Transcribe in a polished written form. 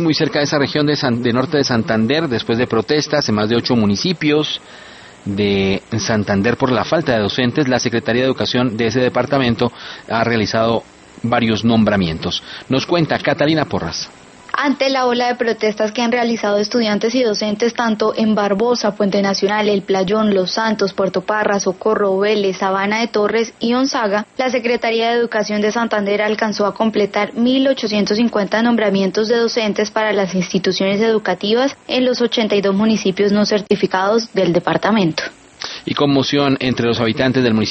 muy cerca de esa región de norte de Santander, después de protestas en más de 8 municipios de Santander por la falta de docentes, la Secretaría de Educación de ese departamento ha realizado varios nombramientos. Nos cuenta Catalina Porras. Ante la ola de protestas que han realizado estudiantes y docentes tanto en Barbosa, Puente Nacional, El Playón, Los Santos, Puerto Parra, Socorro, Vélez, Sabana de Torres y Onzaga, la Secretaría de Educación de Santander alcanzó a completar 1.850 nombramientos de docentes para las instituciones educativas en los 82 municipios no certificados del departamento. Y conmoción entre los habitantes del municipio